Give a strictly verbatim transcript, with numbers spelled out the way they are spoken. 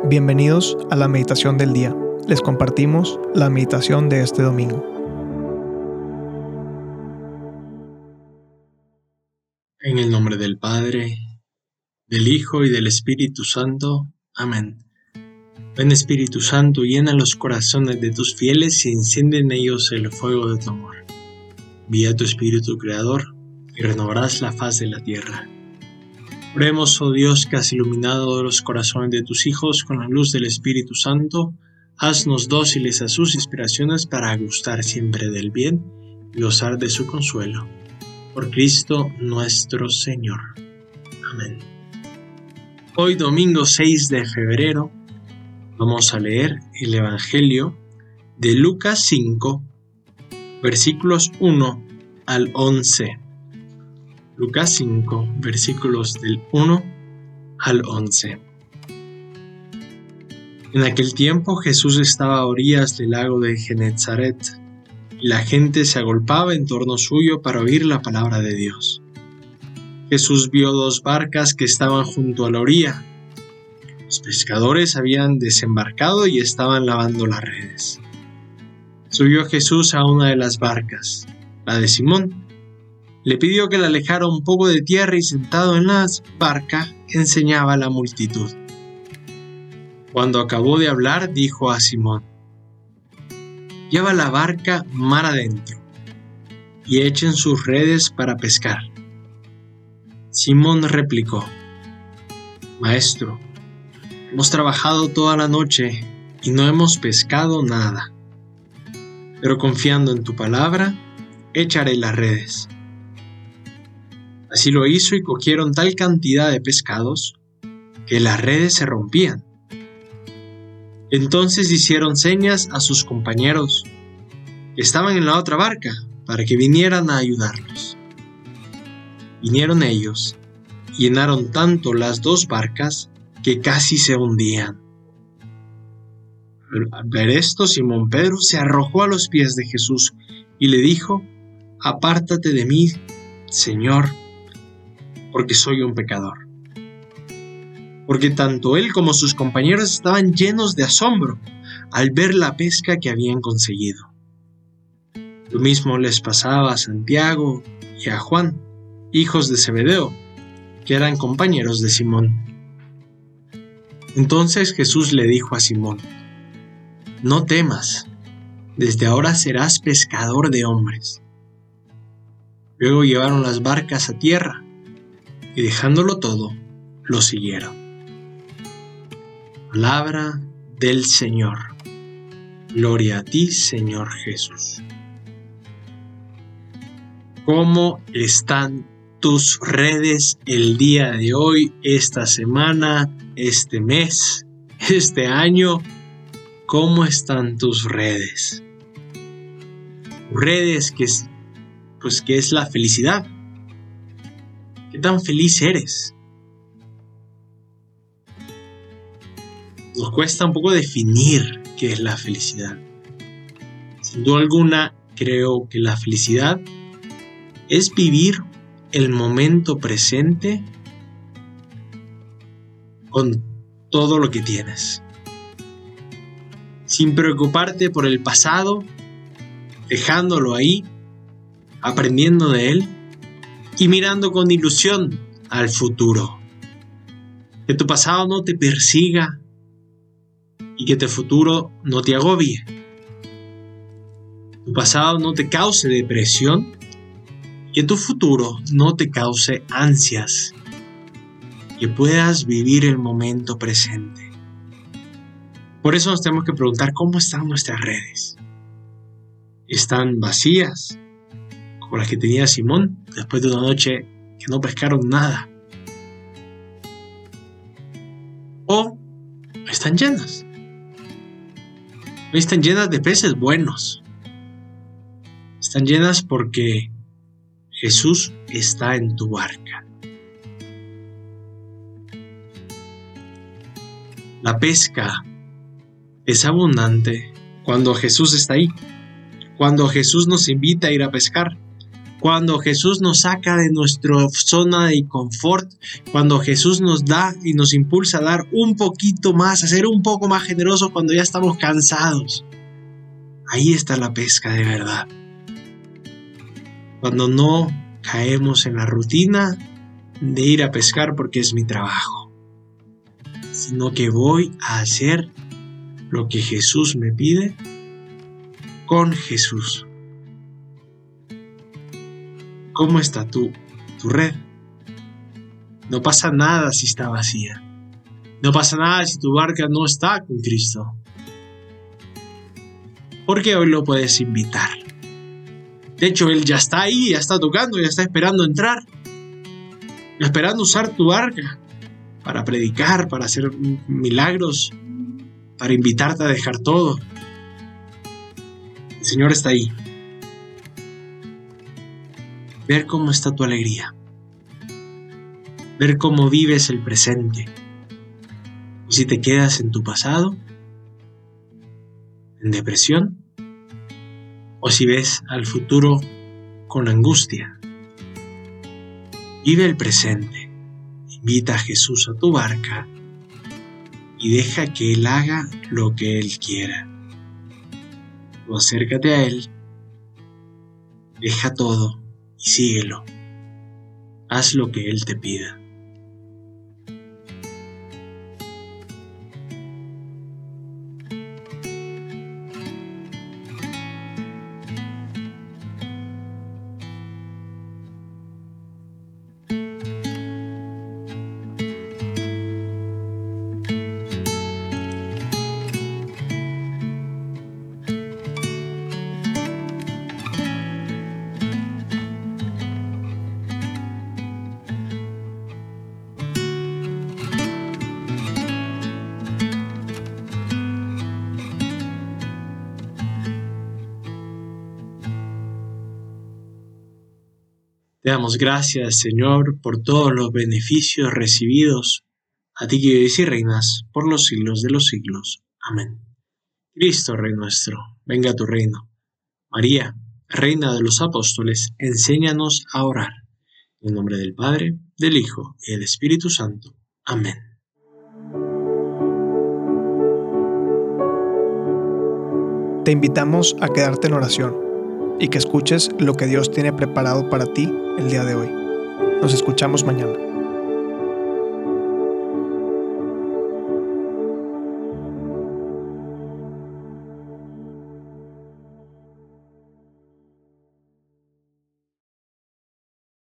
Bienvenidos a la meditación del día. Les compartimos la meditación de este domingo. En el nombre del Padre, del Hijo y del Espíritu Santo. Amén. Ven Espíritu Santo, llena los corazones de tus fieles y enciende en ellos el fuego de tu amor. Envía tu Espíritu Creador y renovarás la faz de la tierra. Oremos, oh Dios, que has iluminado los corazones de tus hijos con la luz del Espíritu Santo. Haznos dóciles a sus inspiraciones para gustar siempre del bien y gozar de su consuelo. Por Cristo nuestro Señor. Amén. Hoy, domingo seis de febrero, vamos a leer el Evangelio de Lucas cinco, versículos uno al once. Lucas cinco, versículos del uno al once. En aquel tiempo Jesús estaba a orillas del lago de Genezaret, y la gente se agolpaba en torno suyo para oír la palabra de Dios. Jesús vio dos barcas que estaban junto a la orilla. Los pescadores habían desembarcado y estaban lavando las redes. Subió Jesús a una de las barcas, la de Simón. Le pidió que la alejara un poco de tierra y sentado en la barca enseñaba a la multitud. Cuando acabó de hablar, dijo a Simón: «Lleva la barca mar adentro y echen sus redes para pescar». Simón replicó: «Maestro, hemos trabajado toda la noche y no hemos pescado nada. Pero confiando en tu palabra, echaré las redes». Así lo hizo y cogieron tal cantidad de pescados que las redes se rompían. Entonces hicieron señas a sus compañeros que estaban en la otra barca para que vinieran a ayudarlos. Vinieron ellos y llenaron tanto las dos barcas que casi se hundían. Al ver esto, Simón Pedro se arrojó a los pies de Jesús y le dijo: «Apártate de mí, Señor, porque soy un pecador». Porque tanto él como sus compañeros estaban llenos de asombro al ver la pesca que habían conseguido. Lo mismo les pasaba a Santiago y a Juan, hijos de Zebedeo, que eran compañeros de Simón. Entonces Jesús le dijo a Simón: «No temas, desde ahora serás pescador de hombres». Luego llevaron las barcas a tierra y dejándolo todo, lo siguieron. Palabra del Señor. Gloria a ti, Señor Jesús. ¿Cómo están tus redes el día de hoy, esta semana, este mes, este año? ¿Cómo están tus redes? Redes que es, pues, que es la felicidad. ¿Qué tan feliz eres? Nos cuesta un poco definir qué es la felicidad. Sin duda alguna, creo que la felicidad es vivir el momento presente con todo lo que tienes, sin preocuparte por el pasado, dejándolo ahí, aprendiendo de él y mirando con ilusión al futuro. Que tu pasado no te persiga y que tu futuro no te agobie. Tu pasado no te cause depresión, que tu futuro no te cause ansias. Que puedas vivir el momento presente. Por eso nos tenemos que preguntar cómo están nuestras redes. ¿Están vacías, como las que tenía Simón después de una noche que no pescaron nada? ¿O están llenas? Están llenas de peces buenos. Están llenas porque Jesús está en tu barca. La pesca es abundante cuando Jesús está ahí, cuando Jesús nos invita a ir a pescar, Cuando Jesús nos saca de nuestra zona de confort, cuando Jesús nos da y nos impulsa a dar un poquito más, a ser un poco más generosos cuando ya estamos cansados. Ahí está la pesca de verdad. Cuando no caemos en la rutina de ir a pescar porque es mi trabajo, sino que voy a hacer lo que Jesús me pide con Jesús. ¿Cómo está tu, tu red? No pasa nada si está vacía. No pasa nada si tu barca no está con Cristo. Porque hoy lo puedes invitar. De hecho, Él ya está ahí, ya está tocando, ya está esperando entrar. Esperando usar tu barca para predicar, para hacer milagros, para invitarte a dejar todo. El Señor está ahí. Ver cómo está tu alegría. Ver cómo vives el presente. Y si te quedas en tu pasado, en depresión, o si ves al futuro con angustia. Vive el presente. Invita a Jesús a tu barca y deja que Él haga lo que Él quiera. O acércate a Él, deja todo y síguelo. Haz lo que Él te pida. Te damos gracias, Señor, por todos los beneficios recibidos, a ti que vives y reinas por los siglos de los siglos. Amén. Cristo, Rey nuestro, venga a tu reino. María, Reina de los Apóstoles, enséñanos a orar. En nombre del Padre, del Hijo y del Espíritu Santo. Amén. Te invitamos a quedarte en oración y que escuches lo que Dios tiene preparado para ti el día de hoy. Nos escuchamos mañana.